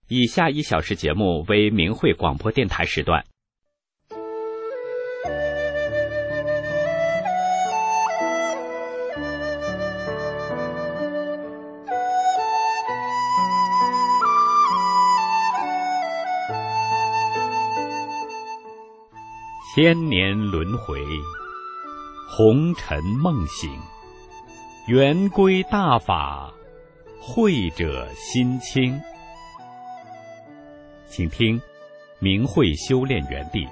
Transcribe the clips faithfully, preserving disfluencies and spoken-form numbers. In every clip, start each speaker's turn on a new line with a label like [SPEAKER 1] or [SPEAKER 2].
[SPEAKER 1] 以下一小时节目为明慧广播电台时段。千年轮回，红尘梦醒，圆规大法，慧者心清。请听明慧修炼园地。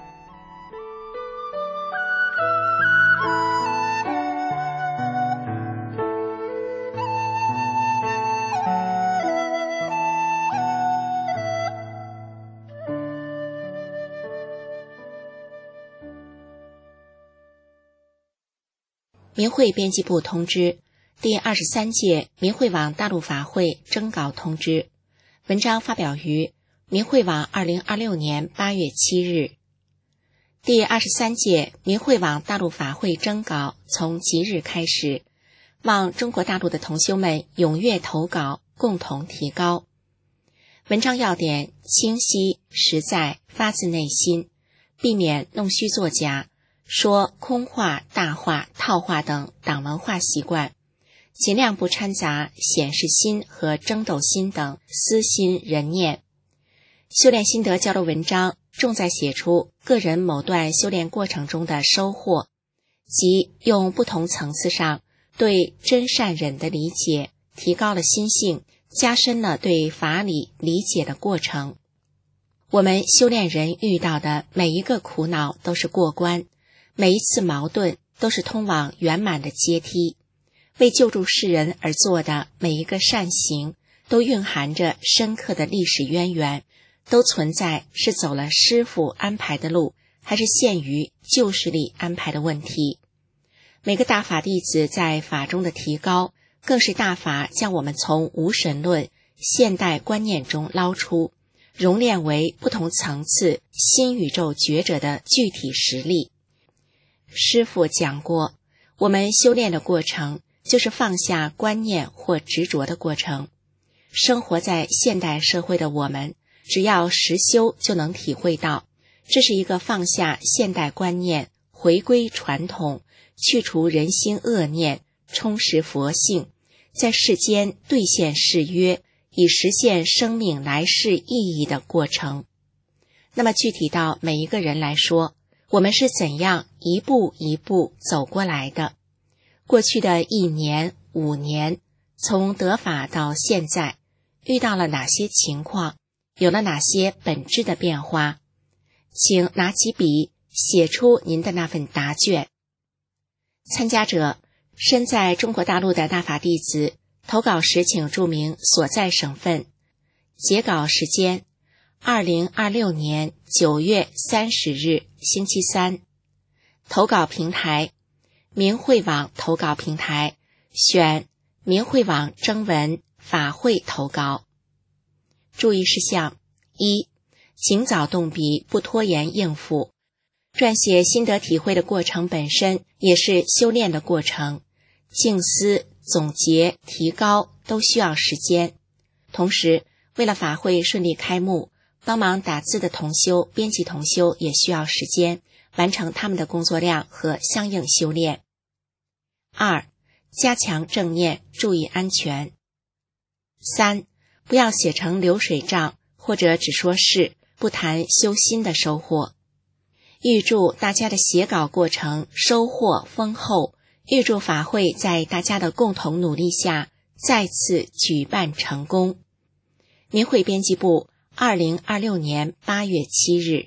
[SPEAKER 2] 明慧编辑部通知，第二十三届明慧网大陆法会征稿通知，文章发表于明慧网二零二六年八月七日。第二十三届明慧网大陆法会征稿从即日开始，望中国大陆的同修们踊跃投稿，共同提高。文章要点清晰、实在，发自内心，避免弄虚作假，说空话、大话、套话等党文化习惯，尽量不掺杂显示心和争斗心等私心人念。修炼心得交流文章重在写出个人某段修炼过程中的收获，即用不同层次上对真善忍的理解，提高了心性，加深了对法理理解的过程。我们修炼人遇到的每一个苦恼都是过关，每一次矛盾都是通往圆满的阶梯，为救助世人而做的每一个善行都蕴含着深刻的历史渊源，都存在是走了师父安排的路，还是限于旧势力安排的问题。每个大法弟子在法中的提高，更是大法将我们从无神论现代观念中捞出，熔炼为不同层次新宇宙觉者的具体实力。师父讲过，我们修炼的过程就是放下观念或执着的过程。生活在现代社会的我们，只要实修就能体会到，这是一个放下现代观念，回归传统，去除人心恶念，充实佛性，在世间兑现誓约，以实现生命来世意义的过程。那么具体到每一个人来说，我们是怎样一步一步走过来的？过去的一年、五年，从得法到现在，遇到了哪些情况？有了哪些本质的变化？请拿起笔，写出您的那份答卷。参加者身在中国大陆的大法弟子，投稿时请注明所在省份。截稿时间二零二六年九月三十日星期三。投稿平台明慧网投稿平台，选明慧网征文法会投稿。注意事项：一、请早动笔，不拖延应付。撰写心得体会的过程本身也是修炼的过程，静思、总结、提高都需要时间。同时，为了法会顺利开幕，帮忙打字的同修、编辑同修也需要时间，完成他们的工作量和相应修炼。二、加强正念，注意安全。三、不要写成流水账，或者只说是，不谈修心的收获。预祝大家的写稿过程收获丰厚，预祝法会在大家的共同努力下再次举办成功。明慧编辑部二零二六年八月七日。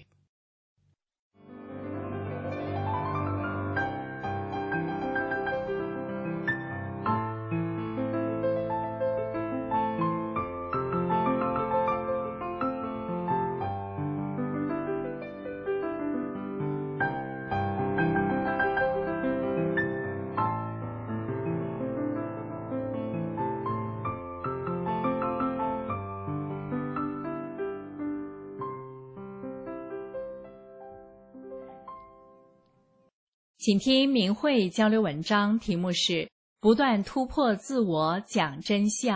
[SPEAKER 3] 请听明慧交流文章，题目是不断突破自我，讲真相。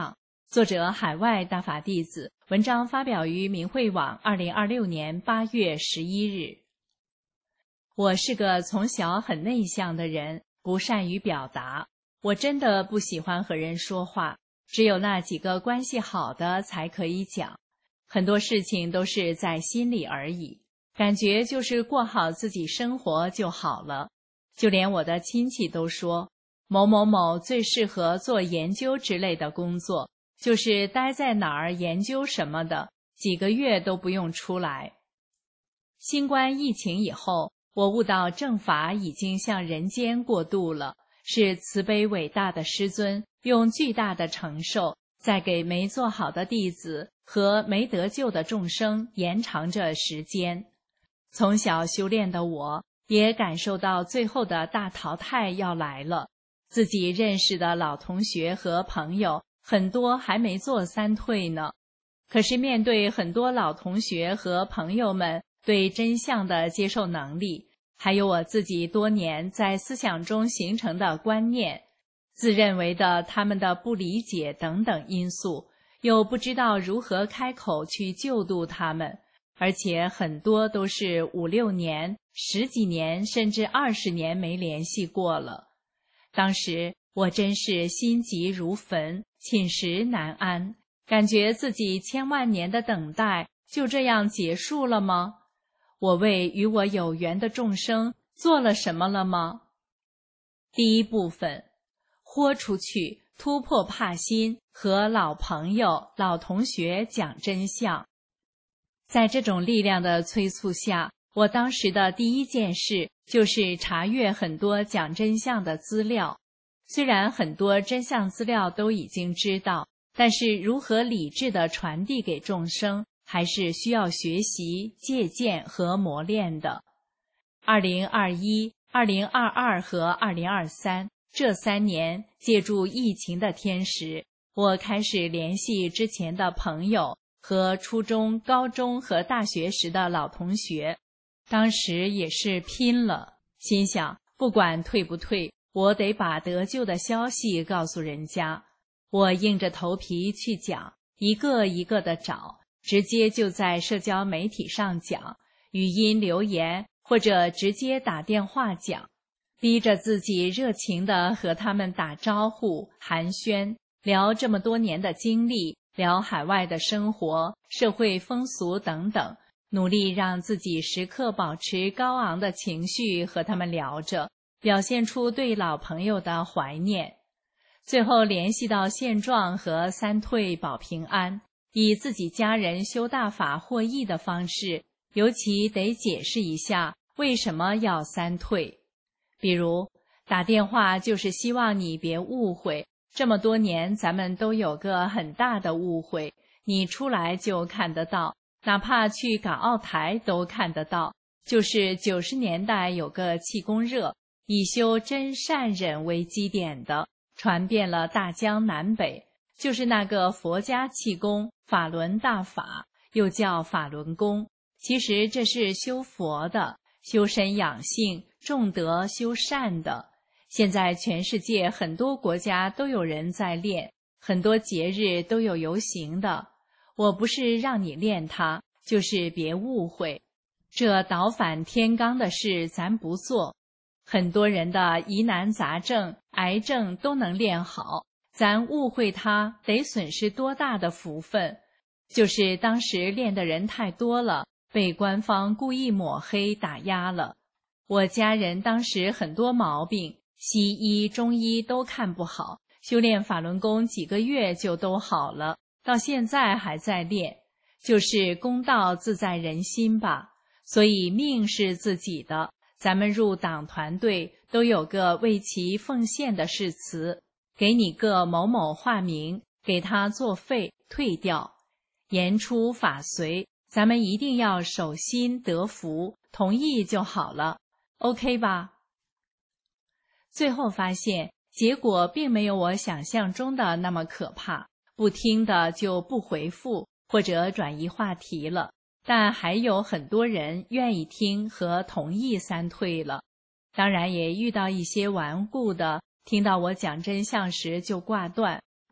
[SPEAKER 3] 作者海外大法弟子，文章发表于明慧网二零二六年八月十一日。我是个从小很内向的人，不善于表达。我真的不喜欢和人说话，只有那几个关系好的才可以讲。很多事情都是在心里而已，感觉就是过好自己生活就好了。就连我的亲戚都说，某某某最适合做研究之类的工作，就是待在哪儿研究什么的，几个月都不用出来。新冠疫情以后，我悟到正法已经向人间过渡了，是慈悲伟大的师尊用巨大的承受，在给没做好的弟子和没得救的众生延长着时间。从小修炼的我，也感受到最后的大淘汰要来了。自己认识的老同学和朋友，很多还没做三退呢。可是面对很多老同学和朋友们对真相的接受能力，还有我自己多年在思想中形成的观念，自认为的他们的不理解等等因素，又不知道如何开口去救度他们，而且很多都是五六年、十几年甚至二十年没联系过了。当时我真是心急如焚，寝食难安，感觉自己千万年的等待就这样结束了吗？我为与我有缘的众生做了什么了吗？第一部分，豁出去，突破怕心，和老朋友、老同学讲真相。在这种力量的催促下，我当时的第一件事就是查阅很多讲真相的资料。虽然很多真相资料都已经知道，但是如何理智地传递给众生，还是需要学习、借鉴和磨练的。二零二一、二零二二和二零二三这三年，借助疫情的天时，我开始联系之前的朋友和初中、高中和大学时的老同学。当时也是拼了，心想不管退不退，我得把得救的消息告诉人家。我硬着头皮去讲，一个一个的找，直接就在社交媒体上讲，语音留言或者直接打电话讲，逼着自己热情地和他们打招呼、寒暄，聊这么多年的经历，聊海外的生活、社会风俗等等，努力让自己时刻保持高昂的情绪和他们聊着，表现出对老朋友的怀念。最后联系到现状和三退保平安，以自己家人修大法获益的方式，尤其得解释一下为什么要三退。比如打电话就是希望你别误会，这么多年咱们都有个很大的误会，你出来就看得到，哪怕去港澳台都看得到，就是九十年代有个气功热，以修真善忍为基点的，传遍了大江南北，就是那个佛家气功法轮大法，又叫法轮功。其实这是修佛的，修身养性、重德修善的。现在全世界很多国家都有人在练，很多节日都有游行的。我不是让你练它，就是别误会，这倒反天罡的事咱不做。很多人的疑难杂症、癌症都能练好，咱误会它得损失多大的福分。就是当时练的人太多了，被官方故意抹黑打压了。我家人当时很多毛病，西医、中医都看不好，修炼法轮功几个月就都好了，到现在还在练。就是公道自在人心吧，所以命是自己的。咱们入党团队都有个为其奉献的誓词，给你个某某化名，给他作废退掉，言出法随，咱们一定要守心得福，同意就好了 OK 吧？最后发现结果并没有我想象中的那么可怕，不听的就不回复或者转移话题了，但还有很多人愿意听和同意三退了。当然也遇到一些顽固的，听到我讲真相时就挂断，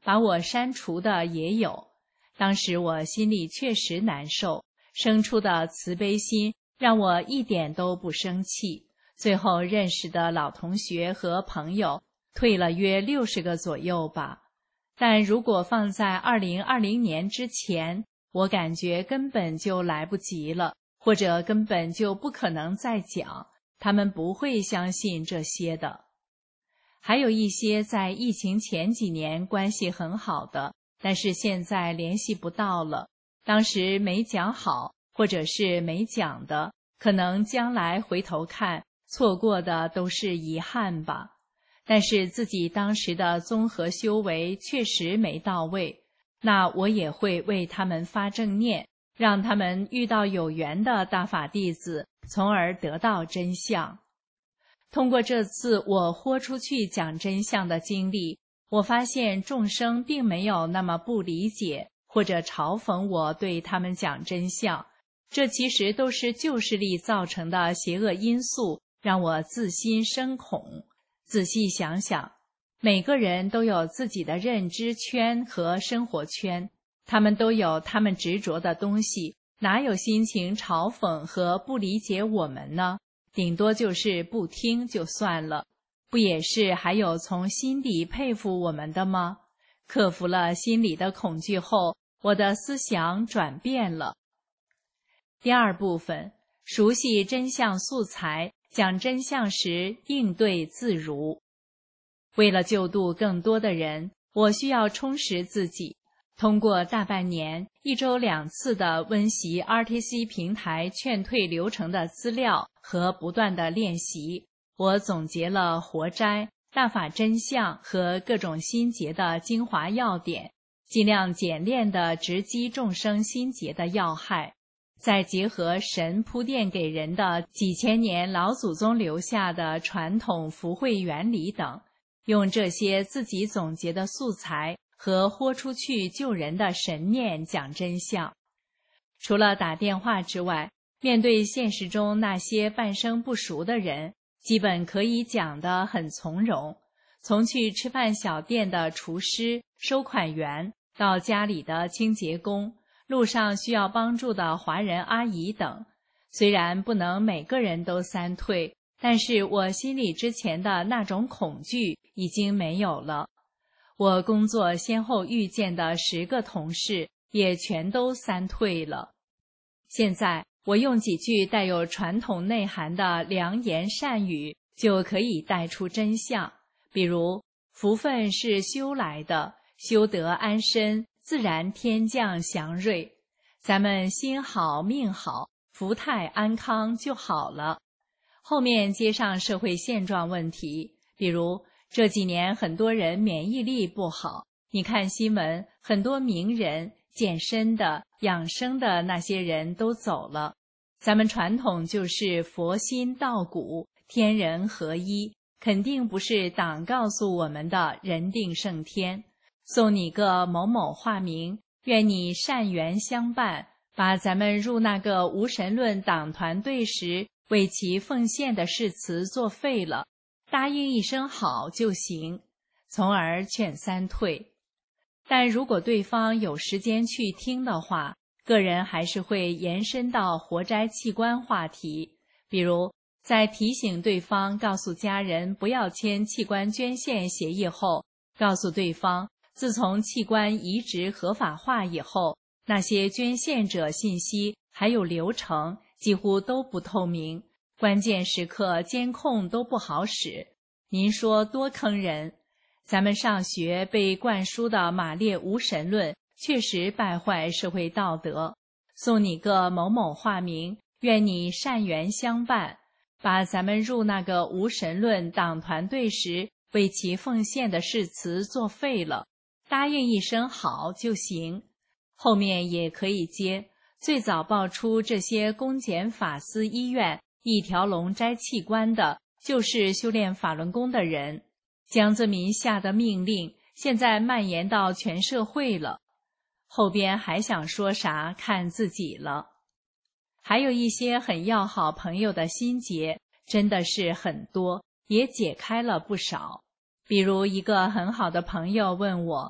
[SPEAKER 3] 把我删除的也有。当时我心里确实难受，生出的慈悲心让我一点都不生气。最后认识的老同学和朋友退了约六十个左右吧。但如果放在二零二零年之前，我感觉根本就来不及了，或者根本就不可能再讲，他们不会相信这些的。还有一些在疫情前几年关系很好的，但是现在联系不到了，当时没讲好，或者是没讲的，可能将来回头看，错过的都是遗憾吧。但是自己当时的综合修为确实没到位，那我也会为他们发正念，让他们遇到有缘的大法弟子，从而得到真相。通过这次我豁出去讲真相的经历，我发现众生并没有那么不理解或者嘲讽我对他们讲真相，这其实都是旧势力造成的邪恶因素，让我自心生恐。仔细想想，每个人都有自己的认知圈和生活圈，他们都有他们执着的东西，哪有心情嘲讽和不理解我们呢？顶多就是不听就算了，不也是还有从心底佩服我们的吗？克服了心里的恐惧后，我的思想转变了。第二部分，熟悉真相素材，讲真相时应对自如。为了救度更多的人，我需要充实自己。通过大半年一周两次的温习 R T C 平台劝退流程的资料和不断的练习，我总结了活摘、大法真相和各种心结的精华要点，尽量简练地直击众生心结的要害，再结合神铺垫给人的几千年老祖宗留下的传统福慧原理等，用这些自己总结的素材和豁出去救人的神念讲真相。除了打电话之外，面对现实中那些半生不熟的人，基本可以讲得很从容。从去吃饭小店的厨师、收款员，到家里的清洁工，路上需要帮助的华人阿姨等，虽然不能每个人都三退，但是我心里之前的那种恐惧已经没有了。我工作先后遇见的十个同事也全都三退了。现在我用几句带有传统内涵的良言善语就可以带出真相，比如福分是修来的，修得安身，自然天降祥瑞，咱们心好命好，福泰安康就好了。后面接上社会现状问题，比如这几年很多人免疫力不好，你看新闻，很多名人、健身的、养生的那些人都走了。咱们传统就是佛心道骨，天人合一，肯定不是党告诉我们的人定胜天。送你个某某化名，愿你善缘相伴，把咱们入那个无神论党团队时为其奉献的誓词作废了，答应一声好就行，从而劝三退。但如果对方有时间去听的话，个人还是会延伸到活摘器官话题，比如在提醒对方告诉家人不要签器官捐献协议后，告诉对方自从器官移植合法化以后，那些捐献者信息还有流程几乎都不透明，关键时刻监控都不好使，您说多坑人。咱们上学被灌输的马列无神论确实败坏社会道德。送你个某某化名，愿你善缘相伴，把咱们入那个无神论党团队时为其奉献的誓词作废了，答应一声好就行。后面也可以接最早爆出这些公检法司医院一条龙摘器官的就是修炼法轮功的人，江泽民下的命令现在蔓延到全社会了，后边还想说啥看自己了。还有一些很要好朋友的心结真的是很多，也解开了不少。比如一个很好的朋友问我，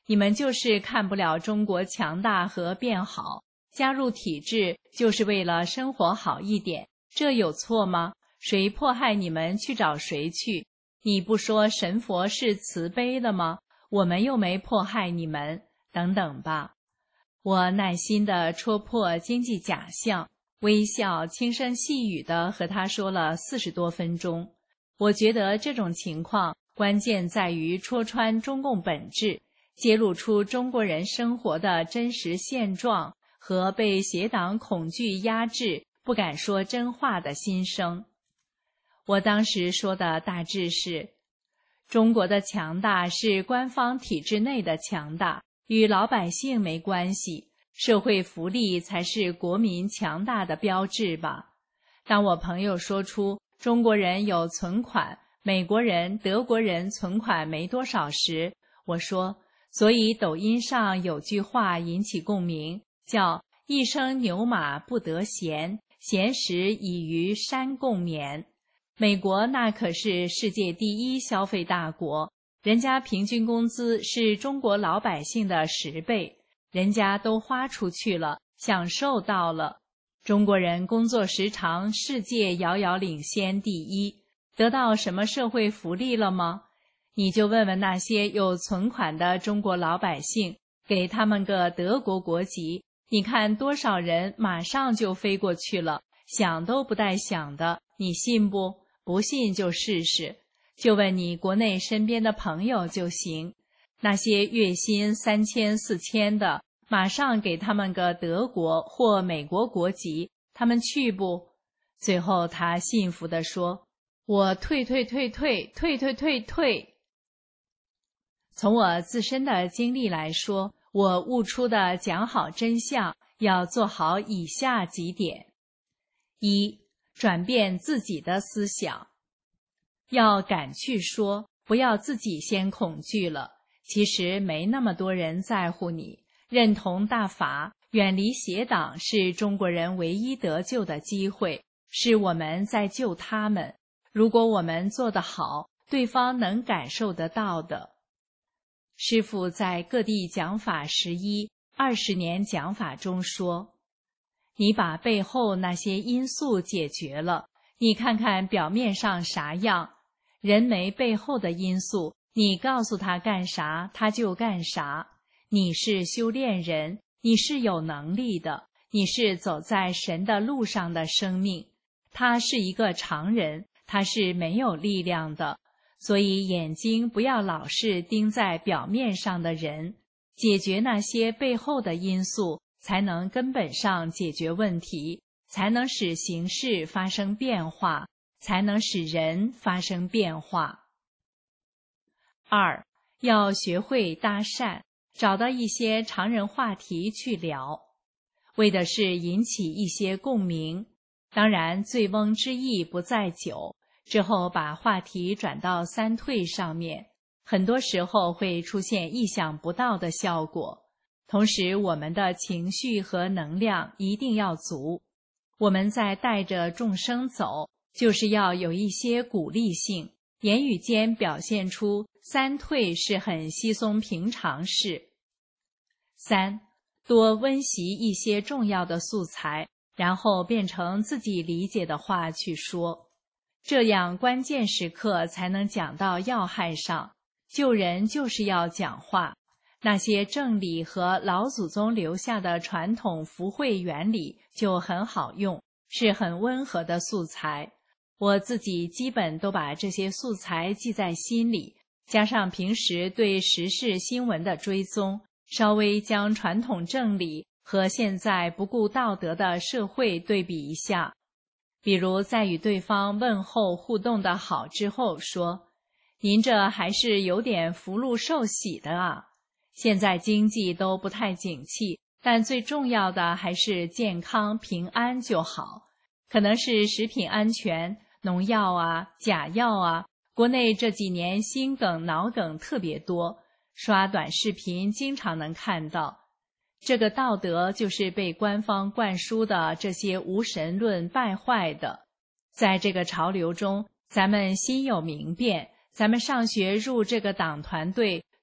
[SPEAKER 3] 你们就是看不了中国强大和变好，加入体制就是为了生活好一点，这有错吗？谁迫害你们去找谁去？你不说神佛是慈悲的吗？我们又没迫害你们，等等吧。我耐心地戳破经济假象，微笑轻声细语地和他说了四十多分钟。我觉得这种情况关键在于戳穿中共本质，揭露出中国人生活的真实现状和被邪党恐惧压制不敢说真话的心声。我当时说的大致是，中国的强大是官方体制内的强大，与老百姓没关系，社会福利才是国民强大的标志吧。当我朋友说出中国人有存款，美国人、德国人存款没多少时，我说，所以抖音上有句话引起共鸣，叫一生牛马不得闲，闲时已于山共眠。美国那可是世界第一消费大国，人家平均工资是中国老百姓的十倍，人家都花出去了，享受到了。中国人工作时长世界遥遥领先第一，得到什么社会福利了吗？你就问问那些有存款的中国老百姓，给他们个德国国籍，你看多少人马上就飞过去了，想都不带想的，你信不？不信就试试，就问你国内身边的朋友就行。那些月薪三千四千的，马上给他们个德国或美国国籍，他们去不？最后他幸福地说，我退退退退退退退退。从我自身的经历来说，我悟出的讲好真相要做好以下几点：一、转变自己的思想，要敢去说，不要自己先恐惧了。其实没那么多人在乎你，认同大法，远离邪党是中国人唯一得救的机会，是我们在救他们。如果我们做得好，对方能感受得到的。师父在各地讲法十一、二十年讲法中说，你把背后那些因素解决了，你看看表面上啥样。人没背后的因素，你告诉他干啥，他就干啥。你是修炼人，你是有能力的，你是走在神的路上的生命。他是一个常人，他是没有力量的。所以眼睛不要老是盯在表面上的人，解决那些背后的因素，才能根本上解决问题，才能使形势发生变化，才能使人发生变化。二、要学会搭讪，找到一些常人话题去聊，为的是引起一些共鸣。当然，醉翁之意不在酒，之后把话题转到三退上面，很多时候会出现意想不到的效果。同时，我们的情绪和能量一定要足。我们在带着众生走，就是要有一些鼓励性，言语间表现出三退是很稀松平常事。三、多温习一些重要的素材，然后变成自己理解的话去说，这样关键时刻才能讲到要害上。救人就是要讲话。那些正理和老祖宗留下的传统福慧原理就很好用，是很温和的素材。我自己基本都把这些素材记在心里，加上平时对时事新闻的追踪，稍微将传统正理和现在不顾道德的社会对比一下。比如在与对方问候互动的好之后说，您这还是有点福禄寿喜的啊。现在经济都不太景气，但最重要的还是健康平安就好。可能是食品安全、农药啊、假药啊，国内这几年心梗、脑梗特别多，刷短视频经常能看到。这个道德就是被官方灌输的这些无神论败坏的。在这个潮流中，咱们心有明辨，咱们上学入这个党团队，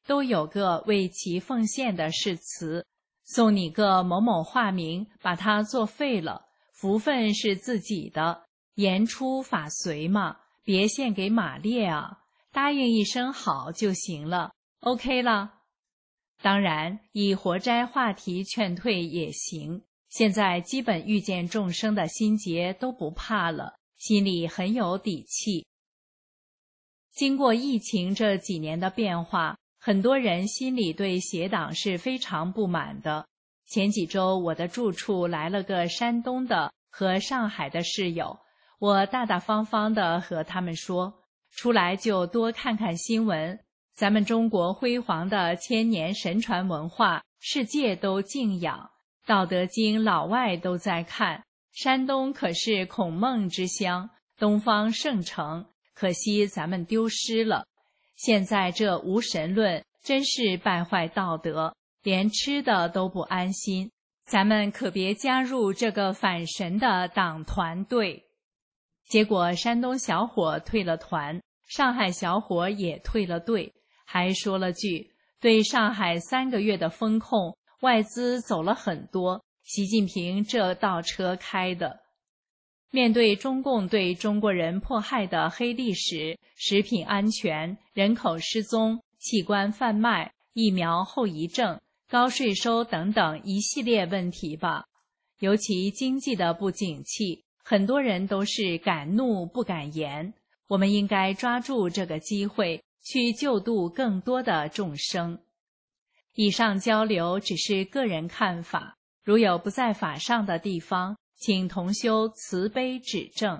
[SPEAKER 3] 都有个为其奉献的誓词，送你个某某化名，把它作废了，福分是自己的，言出法随嘛，别献给马列啊，答应一声好就行了 ，OK 了。当然，以活摘话题劝退也行。现在基本遇见众生的心结都不怕了，心里很有底气。经过疫情这几年的变化，很多人心里对邪党是非常不满的。前几周我的住处来了个山东的和上海的室友，我大大方方地和他们说，出来就多看看新闻，咱们中国辉煌的千年神传文化，世界都敬仰，道德经老外都在看，山东可是孔孟之乡，东方圣城，可惜咱们丢失了。现在这无神论真是败坏道德，连吃的都不安心，咱们可别加入这个反神的党团队。结果山东小伙退了团，上海小伙也退了队，还说了句，对上海三个月的封控，外资走了很多，习近平这倒车开的。面对中共对中国人迫害的黑历史、食品安全、人口失踪、器官贩卖、疫苗后遗症、高税收等等一系列问题吧，尤其经济的不景气，很多人都是敢怒不敢言，我们应该抓住这个机会去救度更多的众生。以上交流只是个人看法，如有不在法上的地方，请同修慈悲指正。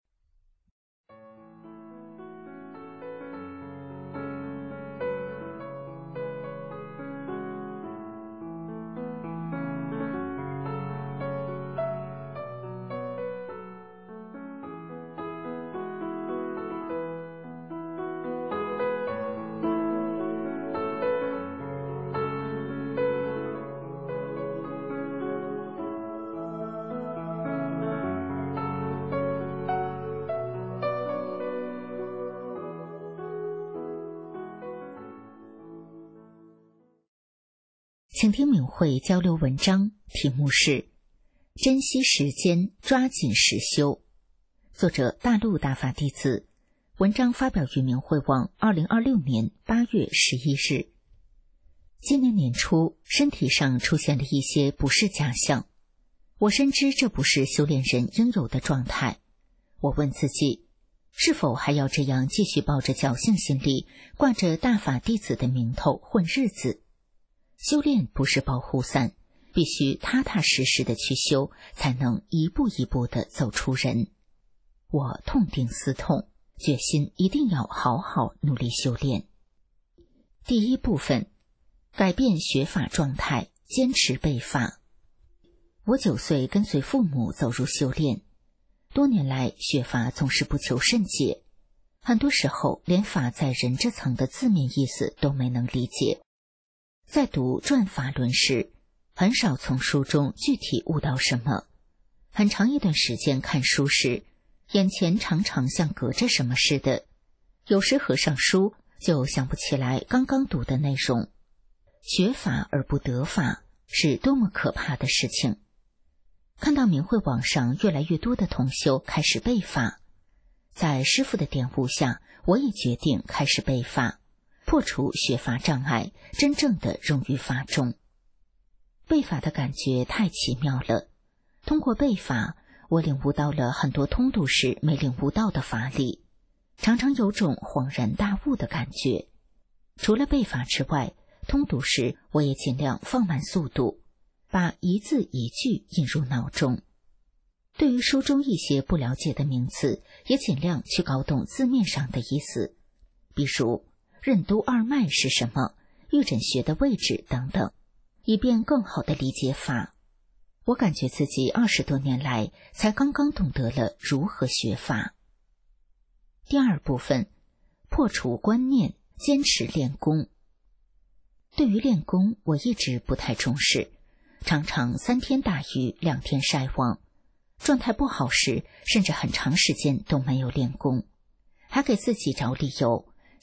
[SPEAKER 4] 请听敏慧交流文章，题目是珍惜时间，抓紧实修。作者大陆大法弟子，文章发表于敏慧网二零二六年八月十一日。今年年初，身体上出现了一些不适假象，我深知这不是修炼人应有的状态。我问自己，是否还要这样继续抱着侥幸心理，挂着大法弟子的名头混日子？修炼不是保护伞，必须踏踏实实的去修，才能一步一步的走出人。我痛定思痛，决心一定要好好努力修炼。第一部分，改变学法状态，坚持背法。我九岁跟随父母走入修炼，多年来学法总是不求甚解，很多时候连法在人这层的字面意思都没能理解。在读转法轮时，很少从书中具体悟到什么，很长一段时间看书时，眼前常常像隔着什么似的，有时合上书就想不起来刚刚读的内容。学法而不得法是多么可怕的事情。看到明慧网上越来越多的同修开始背法，在师父的点悟下，我也决定开始背法，破除学法障碍，真正的融于法中。背法的感觉太奇妙了，通过背法，我领悟到了很多通读时没领悟到的法理，常常有种恍然大悟的感觉。除了背法之外，通读时我也尽量放慢速度，把一字一句引入脑中。对于书中一些不了解的名词，也尽量去搞懂字面上的意思，比如任督二脉是什么，玉枕穴的位置等等，以便更好地理解法。我感觉自己二十多年来才刚刚懂得了如何学法。第二部分，破除观念，坚持练功。对于练功，我一直不太重视，常常三天打鱼两天晒网，状态不好时甚至很长时间都没有练功，还给自己找理由，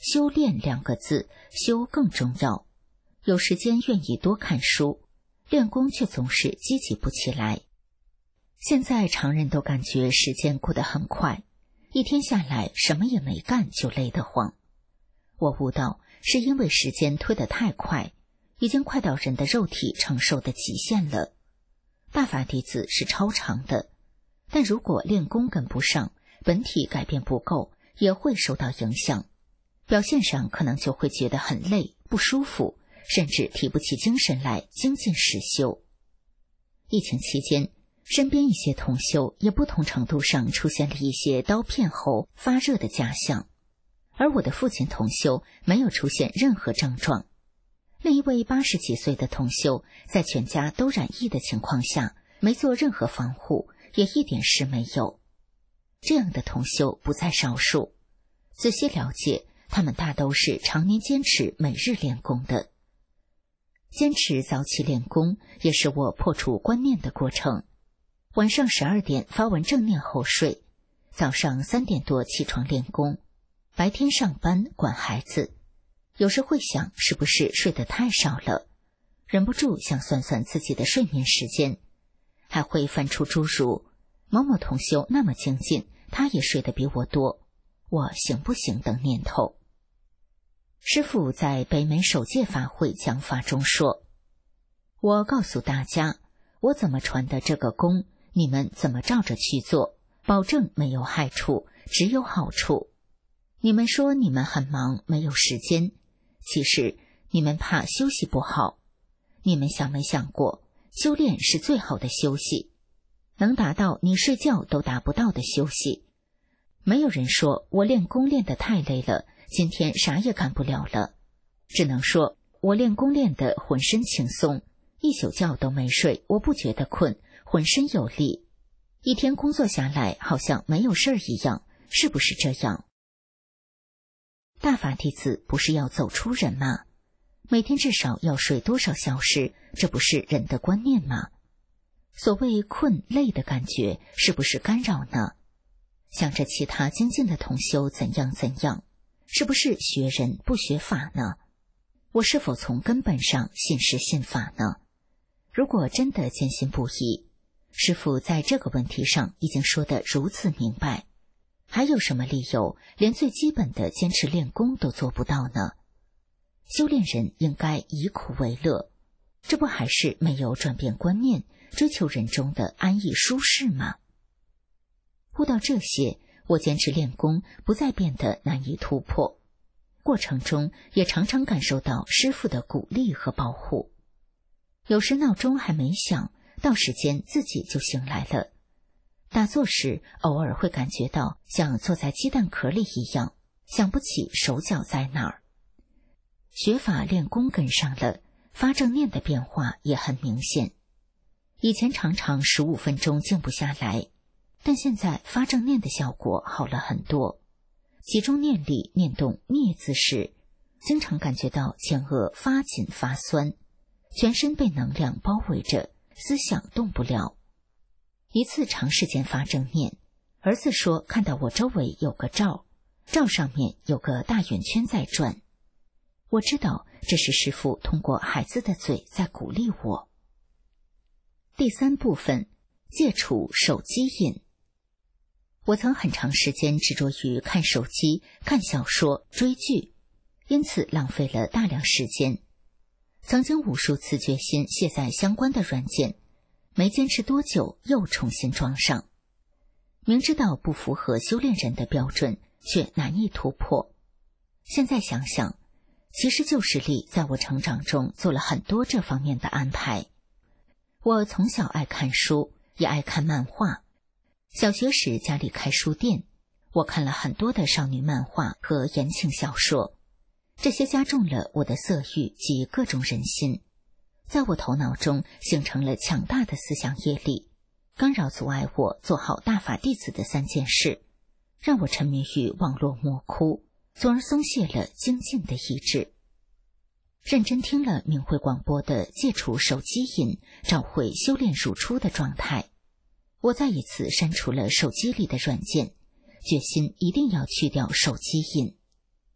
[SPEAKER 4] 修炼两个字，修更重要。有时间愿意多看书，练功却总是积极不起来。现在常人都感觉时间过得很快，一天下来什么也没干就累得慌。我悟到，是因为时间推得太快，已经快到人的肉体承受的极限了。大法弟子是超常的，但如果练功跟不上，本体改变不够，也会受到影响，表现上可能就会觉得很累、不舒服，甚至提不起精神来精进实修。疫情期间，身边一些同修也不同程度上出现了一些刀片后发热的假象，而我的父亲同修没有出现任何症状。另一位八十几岁的同修在全家都染疫的情况下，没做任何防护，也一点事没有。这样的同修不在少数，仔细了解，他们大都是常年坚持每日练功的。坚持早起练功也是我破除观念的过程。晚上十二点发完正念后睡，早上三点多起床练功，白天上班管孩子，有时会想是不是睡得太少了，忍不住想算算自己的睡眠时间，还会翻出诸如某某同修那么精进，他也睡得比我多，我行不行等念头。师父在北美首届法会讲法中说，我告诉大家，我怎么传的这个功，你们怎么照着去做，保证没有害处，只有好处。你们说你们很忙，没有时间，其实你们怕休息不好。你们想没想过，修炼是最好的休息，能达到你睡觉都达不到的休息。没有人说我练功练得太累了，今天啥也干不了了，只能说我练功练得浑身轻松，一宿觉都没睡，我不觉得困，浑身有力，一天工作下来好像没有事儿一样，是不是这样？大法弟子不是要走出人吗？每天至少要睡多少小时，这不是人的观念吗？所谓困累的感觉，是不是干扰呢？想着其他精进的同修怎样怎样，是不是学人不学法呢？我是否从根本上信师信法呢？如果真的坚信不疑，师父在这个问题上已经说得如此明白，还有什么理由连最基本的坚持练功都做不到呢？修炼人应该以苦为乐，这不还是没有转变观念，追求人中的安逸舒适吗？悟到这些，我坚持练功不再变得难以突破，过程中也常常感受到师父的鼓励和保护。有时闹钟还没响，到时间自己就醒来了。打坐时偶尔会感觉到像坐在鸡蛋壳里一样，想不起手脚在哪儿。学法练功跟上了，发正念的变化也很明显。以前常常十五分钟静不下来，但现在发正念的效果好了很多。集中念力念动灭字时，经常感觉到前额发紧发酸，全身被能量包围着，思想动不了。一次长时间发正念，儿子说看到我周围有个罩，罩上面有个大圆圈在转。我知道这是师父通过孩子的嘴在鼓励我。第三部分，戒除手机瘾。我曾很长时间执着于看手机、看小说、追剧，因此浪费了大量时间。曾经无数次决心卸载相关的软件，没坚持多久又重新装上。明知道不符合修炼人的标准，却难以突破。现在想想，其实旧势力在我成长中做了很多这方面的安排。我从小爱看书，也爱看漫画。小学时家里开书店，我看了很多的少女漫画和言情小说，这些加重了我的色欲及各种人心，在我头脑中形成了强大的思想业力，干扰阻碍我做好大法弟子的三件事，让我沉迷于网络魔窟，从而松懈了精进的意志。认真听了明慧广播的戒除手机瘾，找回修炼如初的状态，我再一次删除了手机里的软件，决心一定要去掉手机瘾。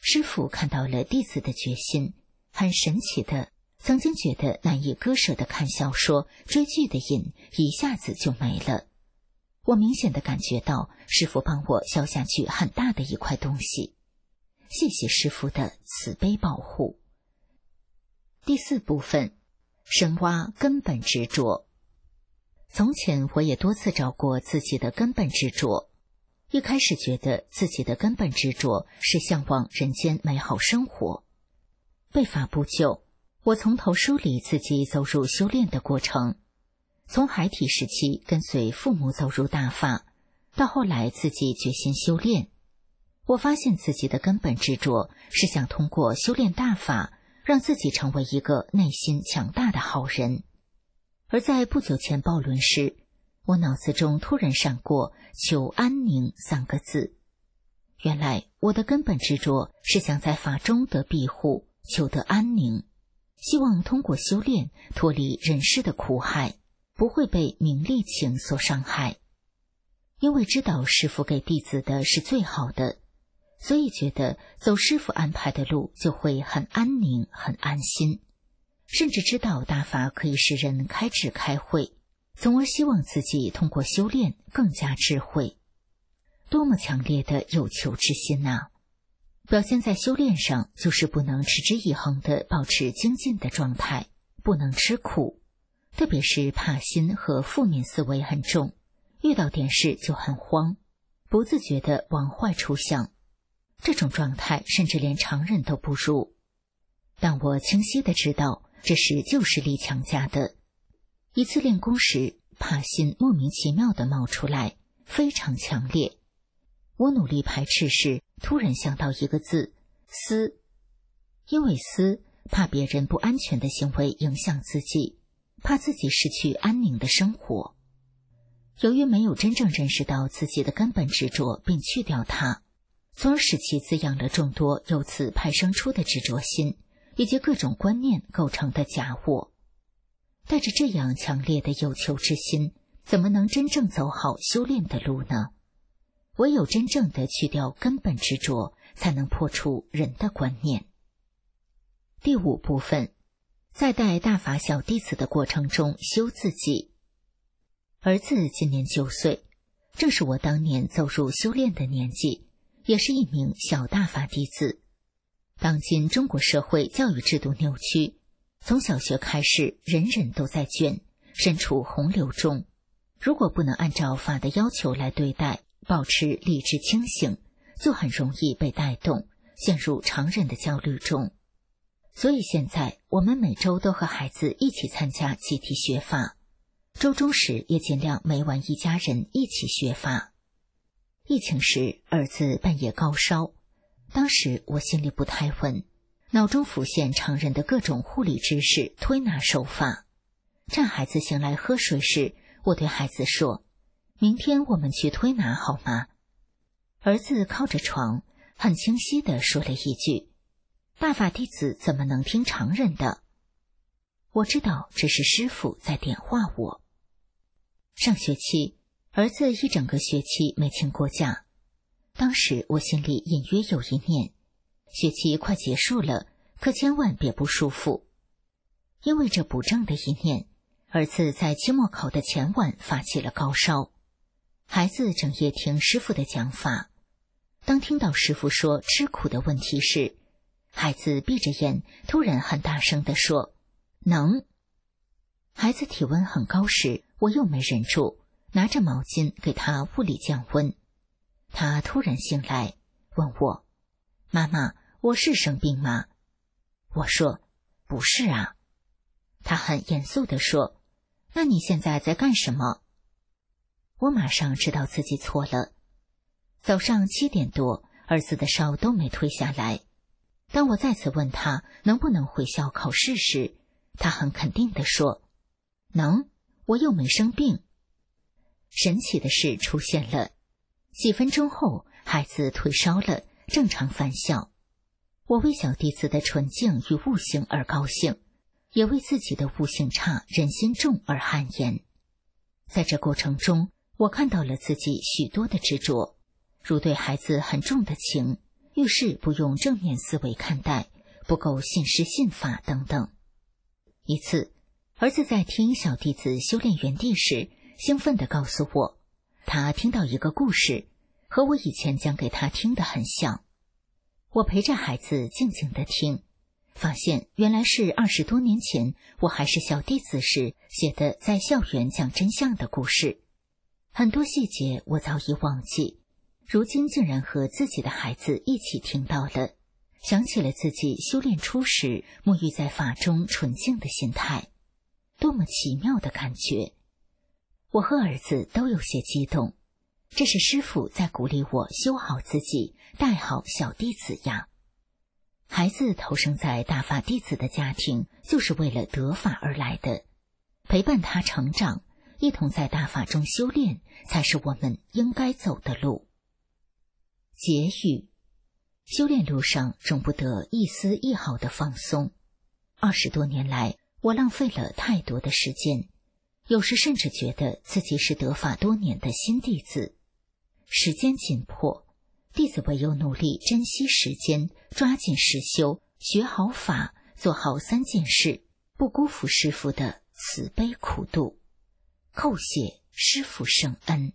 [SPEAKER 4] 师父看到了弟子的决心，很神奇的，曾经觉得难以割舍的看小说、追剧的瘾一下子就没了。我明显的感觉到师父帮我消下去很大的一块东西，谢谢师父的慈悲保护。第四部分，深挖根本执着。从前我也多次找过自己的根本执着，一开始觉得自己的根本执着是向往人间美好生活。被罚不久，我从头梳理自己走入修炼的过程，从孩提时期跟随父母走入大法，到后来自己决心修炼，我发现自己的根本执着是想通过修炼大法，让自己成为一个内心强大的好人。而在不久前报论时，我脑子中突然闪过求安宁三个字。原来我的根本执着是想在法中得庇护，求得安宁，希望通过修炼脱离人世的苦海，不会被名利情所伤害。因为知道师父给弟子的是最好的，所以觉得走师父安排的路就会很安宁，很安心。甚至知道大法可以使人开智开慧，从而希望自己通过修炼更加智慧。多么强烈的有求之心啊！表现在修炼上，就是不能持之以恒地保持精进的状态，不能吃苦，特别是怕心和负面思维很重，遇到点事就很慌，不自觉地往坏处想，这种状态甚至连常人都不如。但我清晰地知道，这是旧势力强加的。一次练功时，怕心莫名其妙地冒出来，非常强烈。我努力排斥时，突然想到一个字，思。因为思，怕别人不安全的行为影响自己，怕自己失去安宁的生活。由于没有真正认识到自己的根本执着并去掉它，从而使其滋养了众多由此派生出的执着心，以及各种观念构成的假我。带着这样强烈的有求之心，怎么能真正走好修炼的路呢？唯有真正的去掉根本执着，才能破除人的观念。第五部分，在带大法小弟子的过程中修自己。儿子今年九岁，正是我当年走入修炼的年纪，也是一名小大法弟子。当今中国社会教育制度扭曲，从小学开始，人人都在卷，身处洪流中。如果不能按照法的要求来对待，保持理智清醒，就很容易被带动，陷入常人的焦虑中。所以现在我们每周都和孩子一起参加集体学法，周中时也尽量每晚一家人一起学法。疫情时，儿子半夜高烧，当时我心里不太稳，脑中浮现常人的各种护理知识、推拿手法。趁孩子醒来喝水时，我对孩子说，明天我们去推拿好吗？儿子靠着床，很清晰地说了一句，大法弟子怎么能听常人的？我知道这是师父在点化我。上学期，儿子一整个学期没请过假。当时我心里隐约有一念，学期快结束了，可千万别不舒服。因为这不正的一念，儿子在期末考的前晚发起了高烧。孩子整夜听师父的讲法，当听到师父说吃苦的问题时，孩子闭着眼，突然很大声地说，能。孩子体温很高时，我又没忍住，拿着毛巾给他物理降温。他突然醒来，问我，妈妈，我是生病吗？我说，不是啊。他很严肃地说，那你现在在干什么？我马上知道自己错了。早上七点多，儿子的烧都没退下来。当我再次问他能不能回校考试时，他很肯定地说，能，我又没生病。神奇的事出现了，几分钟后，孩子退烧了，正常返校。我为小弟子的纯净与悟性而高兴，也为自己的悟性差、人心重而汗颜。在这过程中，我看到了自己许多的执着，如对孩子很重的情， 遇事不用正面思维看待，不够信师信法等等。一次，儿子在听小弟子修炼园地时，兴奋地告诉我，他听到一个故事，和我以前讲给他听的很像。我陪着孩子静静地听，发现原来是二十多年前我还是小弟子时写的在校园讲真相的故事。很多细节我早已忘记，如今竟然和自己的孩子一起听到了，想起了自己修炼初时沐浴在法中纯净的心态，多么奇妙的感觉。我和儿子都有些激动，这是师父在鼓励我修好自己，带好小弟子呀。孩子投生在大法弟子的家庭，就是为了得法而来的，陪伴他成长，一同在大法中修炼，才是我们应该走的路。结语：修炼路上容不得一丝一毫的放松。二十多年来，我浪费了太多的时间，有时甚至觉得自己是得法多年的新弟子。时间紧迫，弟子唯有努力珍惜时间，抓紧实修，学好法，做好三件事，不辜负师父的慈悲苦度，叩谢师父圣恩。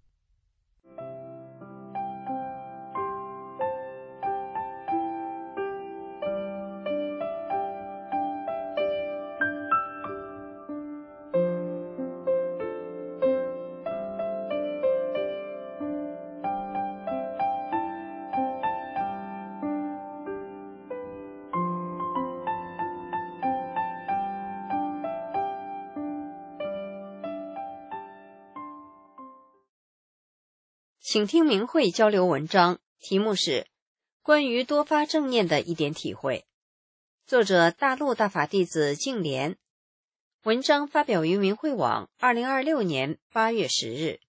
[SPEAKER 5] 请听明慧交流文章，题目是关于多发正念的一点体会，作者大陆大法弟子净莲，文章发表于明慧网二零二六年八月十日。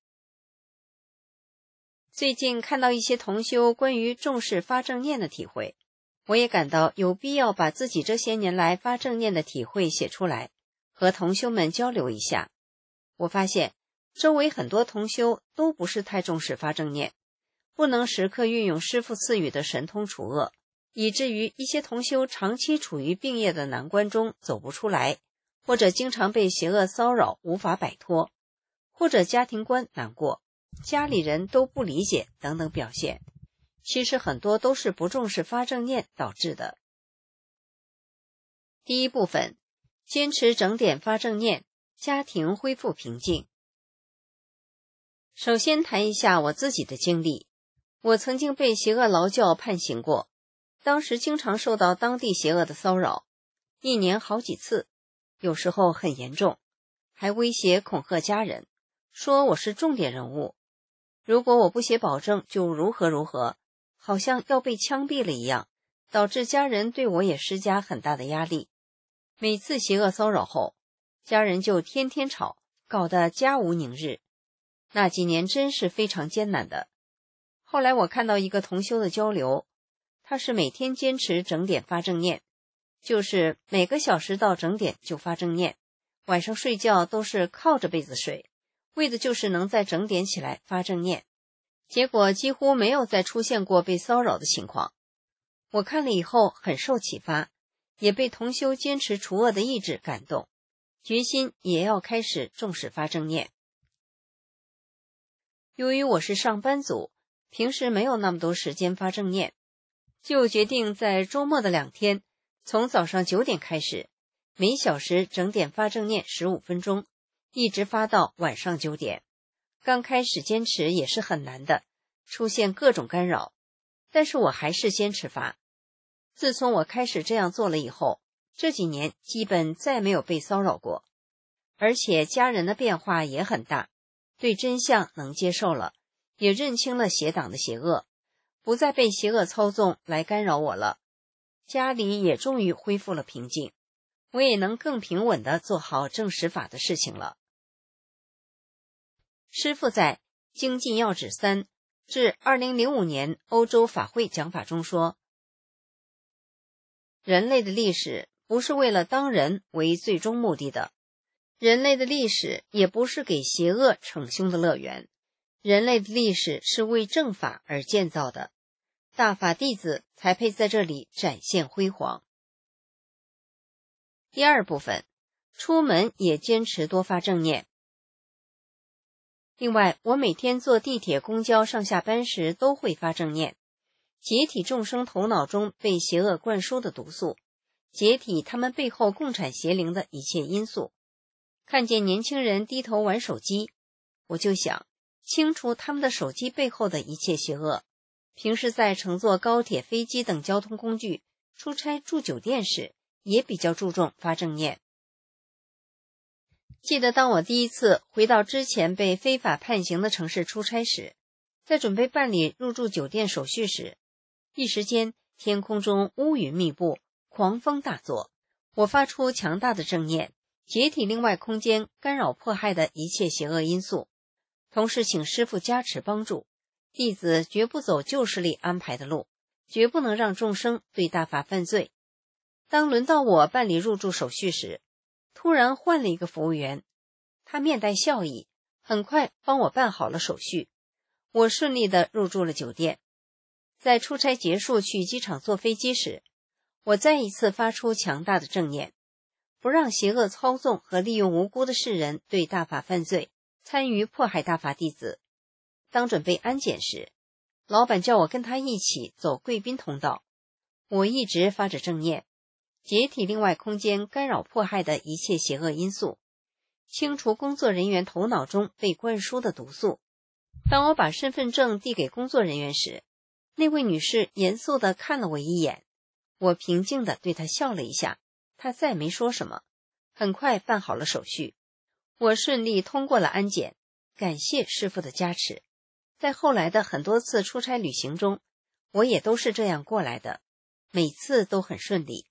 [SPEAKER 5] 最近看到一些同修关于重视发正念的体会，我也感到有必要把自己这些年来发正念的体会写出来，和同修们交流一下。我发现周围很多同修都不是太重视发正念，不能时刻运用师父赐予的神通除恶，以至于一些同修长期处于病业的难关中走不出来，或者经常被邪恶骚扰无法摆脱，或者家庭观难过，家里人都不理解等等表现。其实很多都是不重视发正念导致的。第一部分，坚持整点发正念，家庭恢复平静。首先谈一下我自己的经历，我曾经被邪恶劳教判刑过，当时经常受到当地邪恶的骚扰，一年好几次，有时候很严重，还威胁恐吓家人，说我是重点人物，如果我不写保证就如何如何，好像要被枪毙了一样，导致家人对我也施加很大的压力。每次邪恶骚扰后，家人就天天吵，搞得家无宁日。那几年真是非常艰难的。后来我看到一个同修的交流，他是每天坚持整点发正念，就是每个小时到整点就发正念，晚上睡觉都是靠着被子睡，为的就是能在整点起来发正念。结果几乎没有再出现过被骚扰的情况。我看了以后很受启发，也被同修坚持除恶的意志感动，决心也要开始重视发正念。由于我是上班族，平时没有那么多时间发正念，就决定在周末的两天，从早上九点开始，每小时整点发正念十五分钟，一直发到晚上九点。刚开始坚持也是很难的，出现各种干扰，但是我还是坚持发。自从我开始这样做了以后，这几年基本再没有被骚扰过，而且家人的变化也很大，对真相能接受了，也认清了邪党的邪恶，不再被邪恶操纵来干扰我了。家里也终于恢复了平静，我也能更平稳地做好正实法的事情了。师父在《精进要旨三》至二零零五年欧洲法会讲法中说，人类的历史不是为了当人为最终目的的，人类的历史也不是给邪恶逞凶的乐园，人类的历史是为正法而建造的。 大法弟子才配在这里展现辉煌。第二部分，出门也坚持多发正念。另外，我每天坐地铁、公交上下班时都会发正念，解体众生头脑中被邪恶灌输的毒素，解体他们背后共产邪灵的一切因素。看见年轻人低头玩手机，我就想清除他们的手机背后的一切邪恶。平时在乘坐高铁、飞机等交通工具、出差住酒店时，也比较注重发正念。记得当我第一次回到之前被非法判刑的城市出差时，在准备办理入住酒店手续时，一时间天空中乌云密布，狂风大作，我发出强大的正念，解体另外空间干扰迫害的一切邪恶因素，同时请师父加持帮助，弟子绝不走旧势力安排的路，绝不能让众生对大法犯罪。当轮到我办理入住手续时，突然换了一个服务员，他面带笑意，很快帮我办好了手续，我顺利地入住了酒店。在出差结束去机场坐飞机时，我再一次发出强大的正念，不让邪恶操纵和利用无辜的世人对大法犯罪，参与迫害大法弟子。当准备安检时，老板叫我跟他一起走贵宾通道，我一直发着正念，解体另外空间干扰迫害的一切邪恶因素，清除工作人员头脑中被灌输的毒素。当我把身份证递给工作人员时，那位女士严肃地看了我一眼，我平静地对她笑了一下，她再没说什么，很快办好了手续，我顺利通过了安检，感谢师父的加持。在后来的很多次出差旅行中，我也都是这样过来的，每次都很顺利。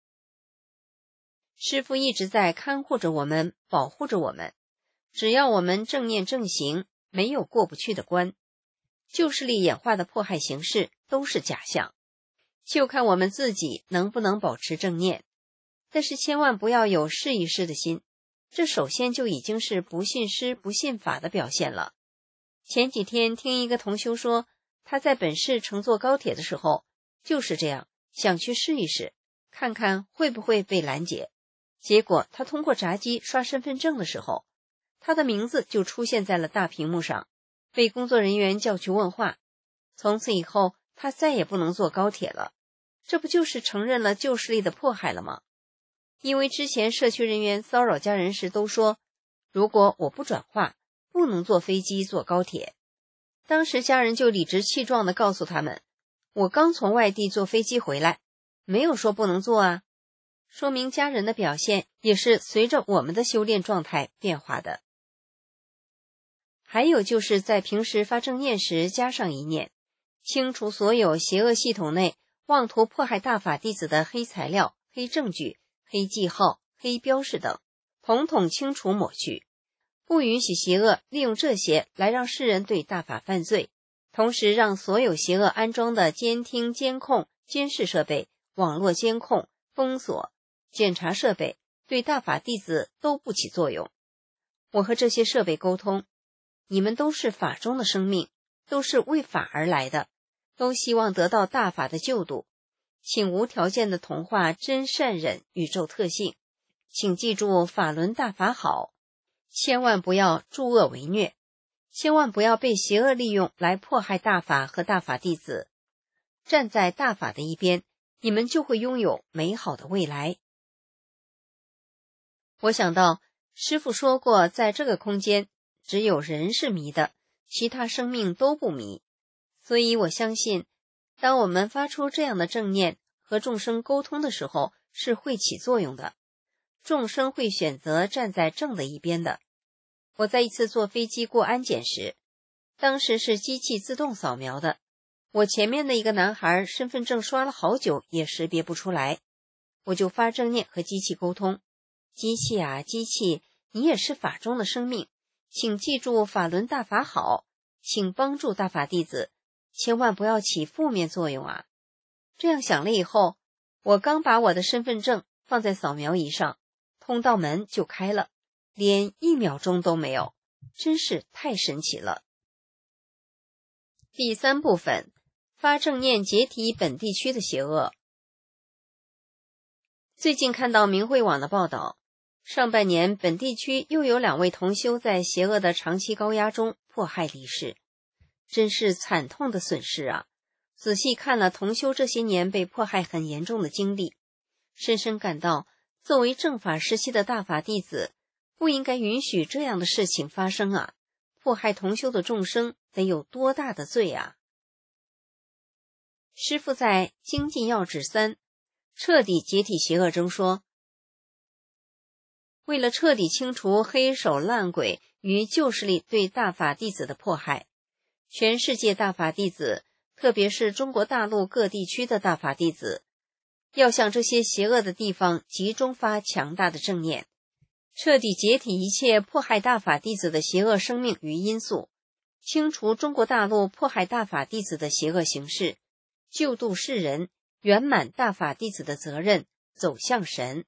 [SPEAKER 5] 师父一直在看护着我们，保护着我们，只要我们正念正行，没有过不去的关。旧势力演化的迫害形式都是假象，就看我们自己能不能保持正念。但是千万不要有试一试的心，这首先就已经是不信师不信法的表现了。前几天听一个同修说，他在本市乘坐高铁的时候就是这样，想去试一试，看看会不会被拦截。结果他通过闸机刷身份证的时候，他的名字就出现在了大屏幕上，被工作人员叫去问话。从此以后他再也不能坐高铁了，这不就是承认了旧势力的迫害了吗？因为之前社区人员骚扰家人时都说，如果我不转化，不能坐飞机坐高铁。当时家人就理直气壮地告诉他们，我刚从外地坐飞机回来，没有说不能坐啊。说明家人的表现也是随着我们的修炼状态变化的。还有就是在平时发正念时加上一念，清除所有邪恶系统内妄图迫害大法弟子的黑材料、黑证据、黑记号、黑标识等，统统清除抹去，不允许邪恶利用这些来让世人对大法犯罪，同时让所有邪恶安装的监听、监控、监视设备、网络监控、封锁、检查设备对大法弟子都不起作用。我和这些设备沟通，你们都是法中的生命，都是为法而来的，都希望得到大法的救度，请无条件的同化真善忍宇宙特性，请记住法轮大法好，千万不要助恶为虐，千万不要被邪恶利用来迫害大法和大法弟子，站在大法的一边，你们就会拥有美好的未来。我想到师父说过，在这个空间只有人是迷的，其他生命都不迷，所以我相信当我们发出这样的正念和众生沟通的时候是会起作用的，众生会选择站在正的一边的。我在一次坐飞机过安检时，当时是机器自动扫描的，我前面的一个男孩身份证刷了好久也识别不出来，我就发正念和机器沟通，机器啊机器，你也是法中的生命，请记住法轮大法好，请帮助大法弟子，千万不要起负面作用啊。这样想了以后，我刚把我的身份证放在扫描仪上，通道门就开了，连一秒钟都没有，真是太神奇了。第三部分， 发正念解体本地区的邪恶。最近看到明慧网的报道，上半年本地区又有两位同修在邪恶的长期高压中迫害离世，真是惨痛的损失啊！仔细看了同修这些年被迫害很严重的经历，深深感到作为正法时期的大法弟子，不应该允许这样的事情发生啊！迫害同修的众生得有多大的罪啊！师父在《精进要旨三：彻底解体邪恶》中说，为了彻底清除黑手烂鬼与旧势力对大法弟子的迫害，全世界大法弟子，特别是中国大陆各地区的大法弟子，要向这些邪恶的地方集中发强大的正念，彻底解体一切迫害大法弟子的邪恶生命与因素，清除中国大陆迫害大法弟子的邪恶形式，救度世人，圆满大法弟子的责任，走向神。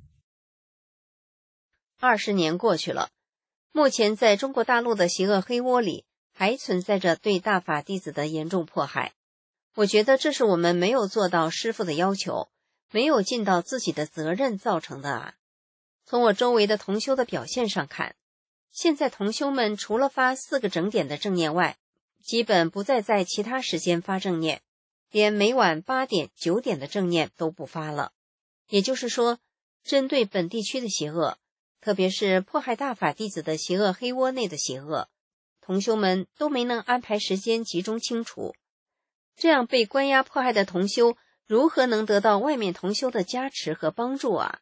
[SPEAKER 5] 二十年过去了，目前在中国大陆的邪恶黑窝里还存在着对大法弟子的严重迫害。我觉得这是我们没有做到师父的要求，没有尽到自己的责任造成的啊。从我周围的同修的表现上看，现在同修们除了发四个整点的正念外，基本不再在其他时间发正念，连每晚八点、九点的正念都不发了。也就是说，针对本地区的邪恶，特别是迫害大法弟子的邪恶黑窝内的邪恶，同修们都没能安排时间集中清除。这样被关押迫害的同修，如何能得到外面同修的加持和帮助啊？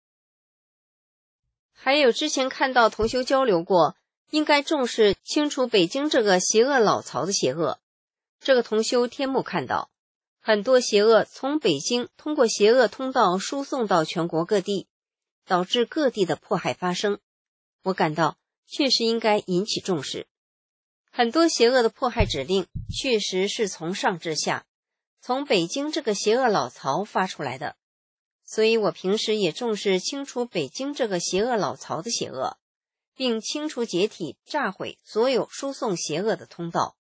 [SPEAKER 5] 还有之前看到同修交流过，应该重视清除北京这个邪恶老巢的邪恶。这个同修天目看到，很多邪恶从北京通过邪恶通道输送到全国各地，导致各地的迫害发生。我感到确实应该引起重视。很多邪恶的迫害指令确实是从上至下，从北京这个邪恶老巢发出来的，所以我平时也重视清除北京这个邪恶老巢的邪恶，并清除解体炸毁所有输送邪恶的通道。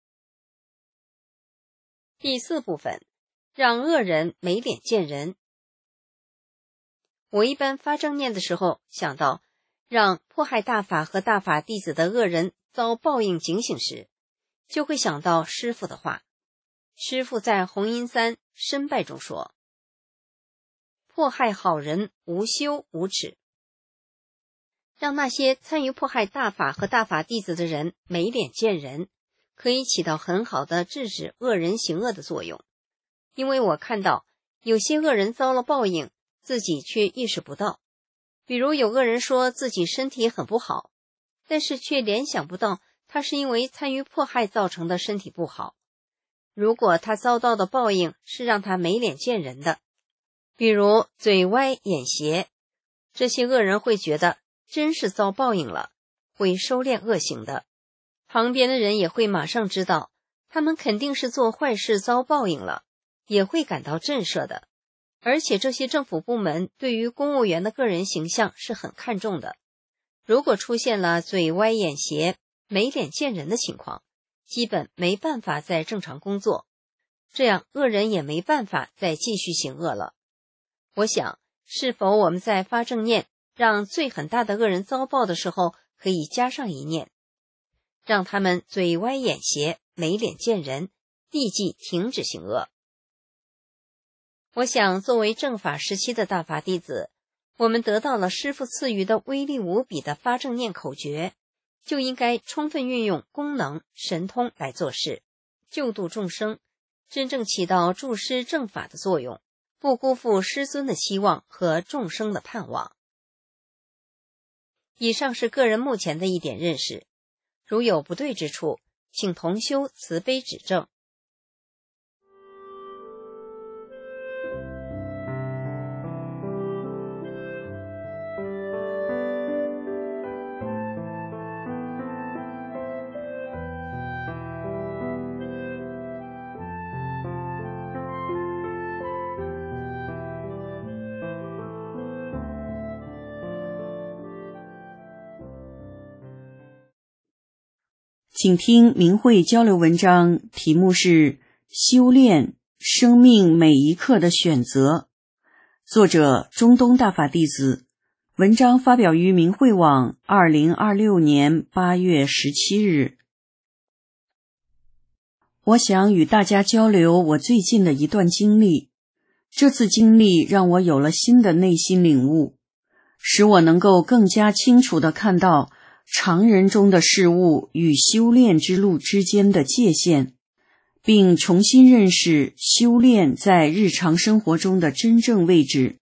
[SPEAKER 5] 第四部分，让恶人没脸见人。我一般发正念的时候，想到让迫害大法和大法弟子的恶人遭报应警醒时，就会想到师父的话。师父在弘音三申拜中说，迫害好人无羞无耻，让那些参与迫害大法和大法弟子的人没脸见人，可以起到很好的制止恶人行恶的作用。因为我看到有些恶人遭了报应，自己却意识不到。比如有个人说自己身体很不好，但是却联想不到他是因为参与迫害造成的身体不好。如果他遭到的报应是让他没脸见人的，比如嘴歪眼斜，这些恶人会觉得真是遭报应了，会收敛恶行的。旁边的人也会马上知道他们肯定是做坏事遭报应了，也会感到震慑的。而且这些政府部门对于公务员的个人形象是很看重的，如果出现了嘴歪眼斜、没脸见人的情况，基本没办法再正常工作，这样恶人也没办法再继续行恶了。我想，是否我们在发正念让罪很大的恶人遭报的时候，可以加上一念，让他们嘴歪眼斜、没脸见人，立即停止行恶。我想作为正法时期的大法弟子，我们得到了师父赐予的威力无比的发正念口诀，就应该充分运用功能神通来做事，救度众生，真正起到助师正法的作用，不辜负师尊的期望和众生的盼望。以上是个人目前的一点认识，如有不对之处，请同修慈悲指正。
[SPEAKER 6] 请听明慧交流文章，题目是修炼，生命每一刻的选择。作者中东大法弟子，文章发表于明慧网二零二六年八月十七日。我想与大家交流我最近的一段经历，这次经历让我有了新的内心领悟，使我能够更加清楚地看到常人中的事物与修炼之路之间的界限，并重新认识修炼在日常生活中的真正位置。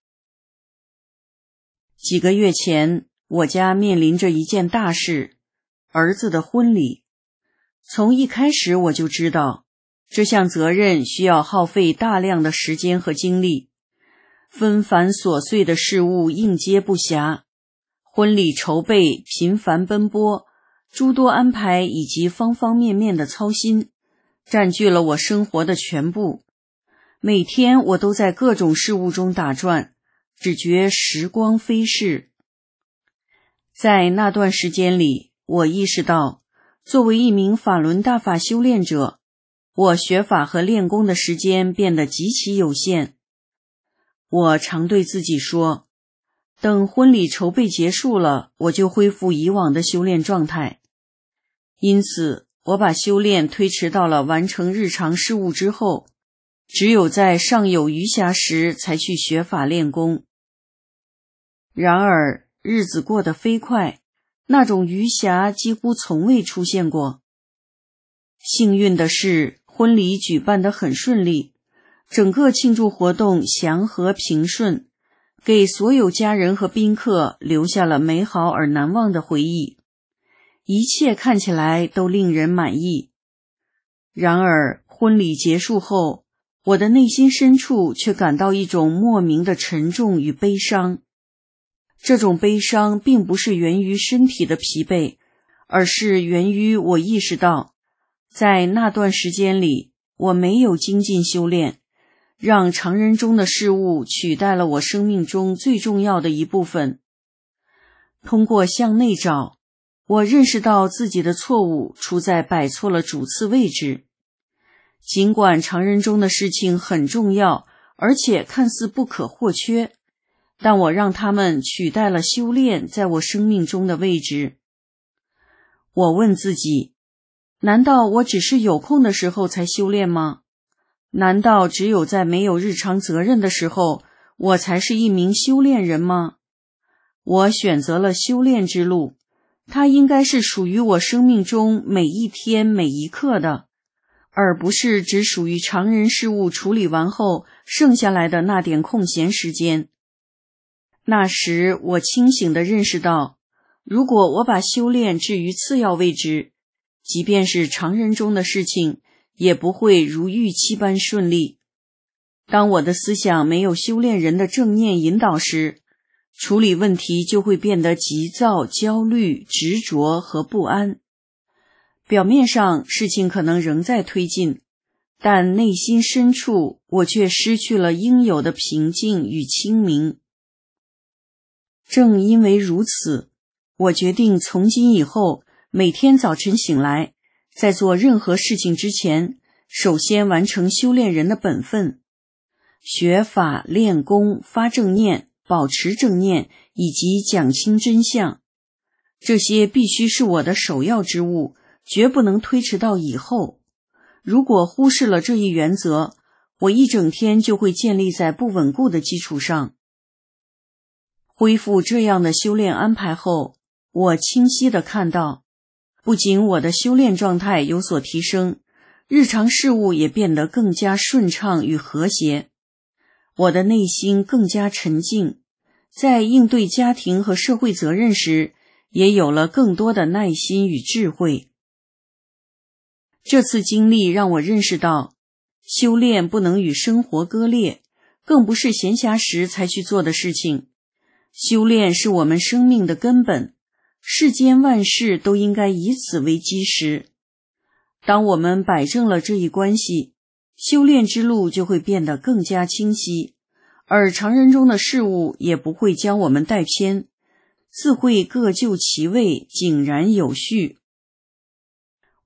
[SPEAKER 6] 几个月前，我家面临着一件大事，儿子的婚礼。从一开始我就知道，这项责任需要耗费大量的时间和精力，纷繁琐碎的事物应接不暇，婚礼筹备频繁奔波，诸多安排以及方方面面的操心占据了我生活的全部。每天我都在各种事物中打转，只觉时光飞逝。在那段时间里，我意识到，作为一名法轮大法修炼者，我学法和练功的时间变得极其有限。我常对自己说，等婚礼筹备结束了，我就恢复以往的修炼状态。因此，我把修炼推迟到了完成日常事务之后，只有在尚有余暇时才去学法练功。然而，日子过得飞快，那种余暇几乎从未出现过。幸运的是，婚礼举办得很顺利，整个庆祝活动祥和平顺，给所有家人和宾客留下了美好而难忘的回忆，一切看起来都令人满意。然而，婚礼结束后，我的内心深处却感到一种莫名的沉重与悲伤。这种悲伤并不是源于身体的疲惫，而是源于我意识到，在那段时间里，我没有精进修炼，让常人中的事物取代了我生命中最重要的一部分。通过向内找，我认识到自己的错误出在摆错了主次位置。尽管常人中的事情很重要，而且看似不可或缺，但我让他们取代了修炼在我生命中的位置。我问自己，难道我只是有空的时候才修炼吗？难道只有在没有日常责任的时候，我才是一名修炼人吗？我选择了修炼之路，它应该是属于我生命中每一天每一刻的，而不是只属于常人事务处理完后剩下来的那点空闲时间。那时我清醒地认识到，如果我把修炼置于次要位置，即便是常人中的事情，也不会如预期般顺利。当我的思想没有修炼人的正念引导时，处理问题就会变得急躁、焦虑、执着和不安。表面上事情可能仍在推进，但内心深处我却失去了应有的平静与清明。正因为如此，我决定从今以后，每天早晨醒来，在做任何事情之前，首先完成修炼人的本分。学法、练功、发正念、保持正念以及讲清真相，这些必须是我的首要之务，绝不能推迟到以后。如果忽视了这一原则，我一整天就会建立在不稳固的基础上。恢复这样的修炼安排后，我清晰地看到，不仅我的修炼状态有所提升，日常事务也变得更加顺畅与和谐。我的内心更加沉静，在应对家庭和社会责任时，也有了更多的耐心与智慧。这次经历让我认识到，修炼不能与生活割裂，更不是闲暇时才去做的事情。修炼是我们生命的根本，世间万事都应该以此为基石。当我们摆正了这一关系，修炼之路就会变得更加清晰，而常人中的事物也不会将我们带偏，自会各就其位，井然有序。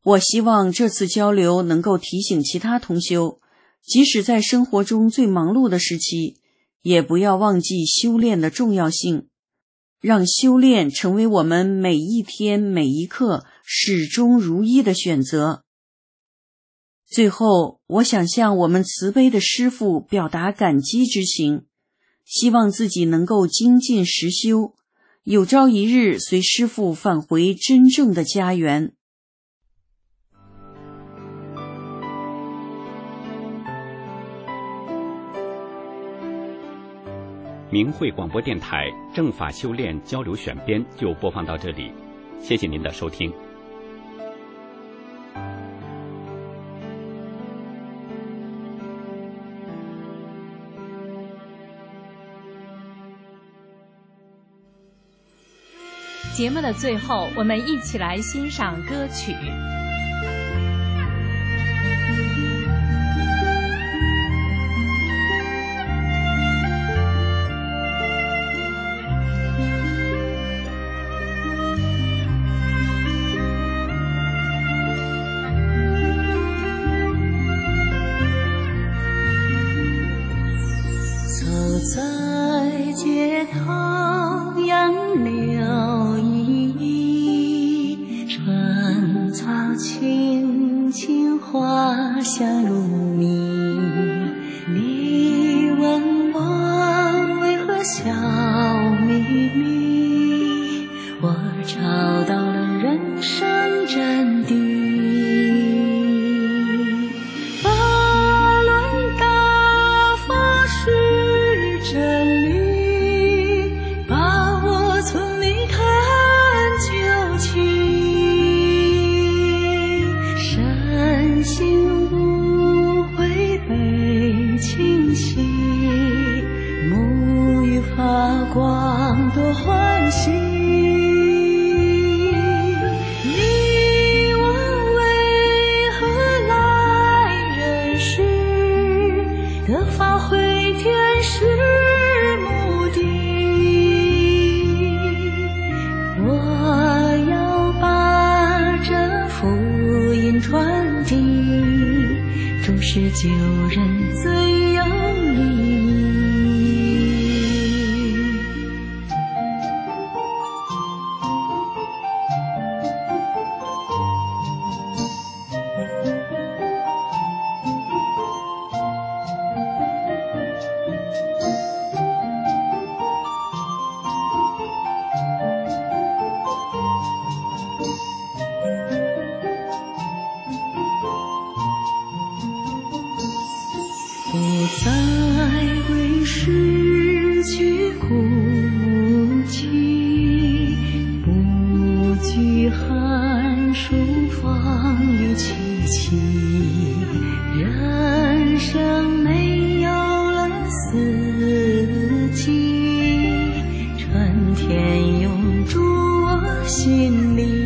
[SPEAKER 6] 我希望这次交流能够提醒其他同修，即使在生活中最忙碌的时期，也不要忘记修炼的重要性，让修炼成为我们每一天每一刻始终如一的选择。最后，我想向我们慈悲的师父表达感激之情，希望自己能够精进实修，有朝一日随师父返回真正的家园。
[SPEAKER 1] 明慧广播电台正法修炼交流选编就播放到这里，谢谢您的收听。
[SPEAKER 3] 节目的最后，我们一起来欣赏歌曲。
[SPEAKER 7] 走在街头杨柳依依，春草青青花香如蜜。你问我为何笑眯眯，我找到了人生真谛。光多欢喜，你问为何来人世，得发挥天使目的。我要把这福音传递，终是救人最有利。不再为失去孤寂，不惧寒暑风雨凄凄。人生没有了四季，春天永驻我心里。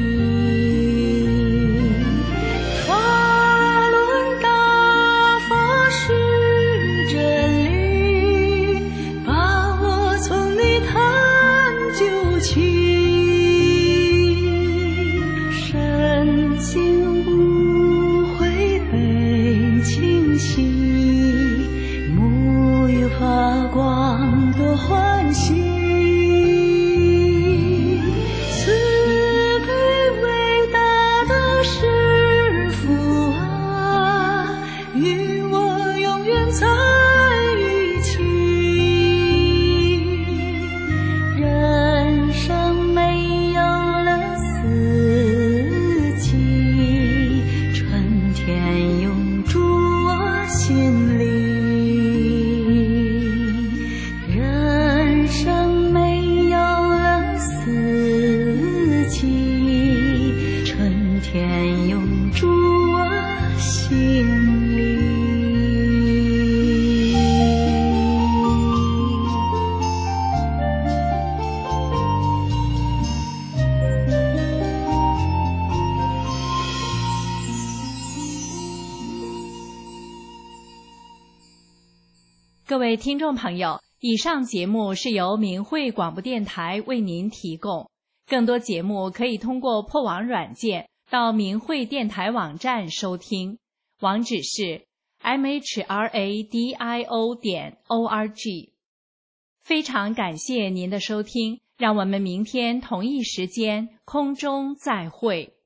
[SPEAKER 3] 各位听众朋友，以上节目是由明慧广播电台为您提供。更多节目可以通过破网软件到明慧电台网站收听，网址是 m h r a d i o 点 o r g。非常感谢您的收听，让我们明天同一时间空中再会。